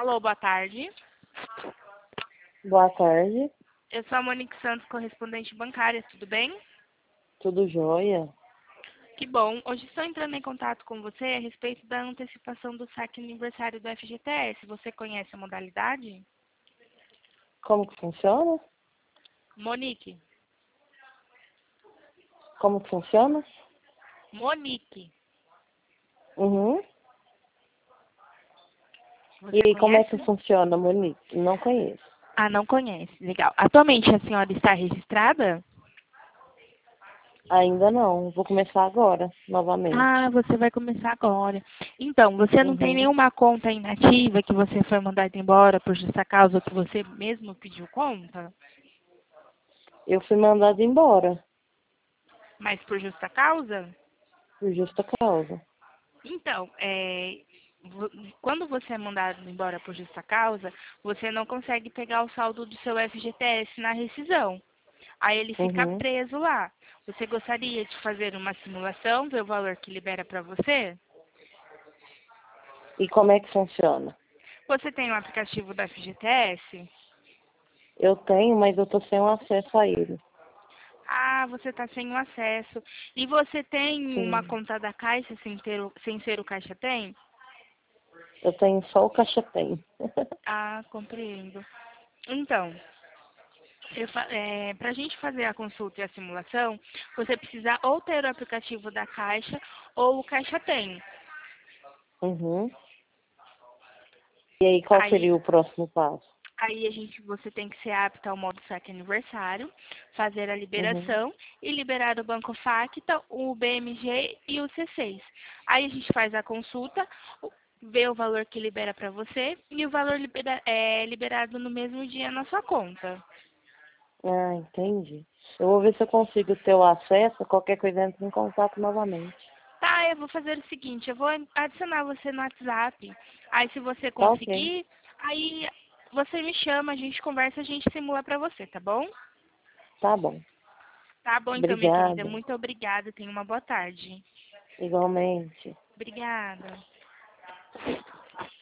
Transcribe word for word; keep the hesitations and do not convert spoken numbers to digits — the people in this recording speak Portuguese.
Alô, boa tarde. Boa tarde, Eu sou a Monique Santos, correspondente bancária, tudo bem? tudo jóia? Que bom. Hoje estou entrando em contato com você a respeito da antecipação do saque aniversário do F G T S. Você conhece a modalidade? Como que funciona? Monique. Como que funciona? Monique. Uhum. E Você aí, como é conhece? que funciona, Monique? Não conheço. Ah, não conhece. Legal. Atualmente a senhora está registrada? Ainda não, vou começar agora, novamente. Ah, você vai começar agora. Então, você não tem Uhum. nenhuma conta inativa que você foi mandado embora por justa causa ou que você mesmo pediu conta? Eu fui mandada embora, Mas por justa causa? por justa causa. Então, é, vo- quando você é mandado embora por justa causa, você não consegue pegar o saldo do seu F G T S na rescisão. Aí ele fica Uhum. preso lá. Você gostaria de fazer uma simulação, ver o valor que libera para você? E como é que funciona? Você tem o aplicativo da F G T S? Eu tenho, mas eu tô sem o acesso a ele. Ah, você está sem o acesso. E você tem uma Sim. conta da Caixa sem, ter o, sem ser o Caixa Tem? Eu tenho só o Caixa Tem. Ah, compreendo. Então, para a gente fazer a consulta e a simulação, você precisa ou ter o aplicativo da Caixa ou o Caixa Tem. Uhum. E aí, qual Aí, seria o próximo passo? aí a gente, você tem que ser apto ao modo saque aniversário, fazer a Uhum. liberação e liberar o Banco Facta, o B M G e o C seis. Aí a gente faz a consulta, o- vê o valor que libera para você e o valor libera- é liberado no mesmo dia na sua conta. Ah, entendi. Eu vou ver se eu consigo ter o acesso, qualquer coisa entra em contato novamente. Tá, eu vou fazer o seguinte, eu vou adicionar você no WhatsApp. Aí se você Tá ok. conseguir, aí você me chama, a gente conversa, a gente simula pra você, tá bom? Tá bom. Tá bom então, minha querida. Obrigada. Muito obrigada. Tenha uma boa tarde. Igualmente. Obrigada.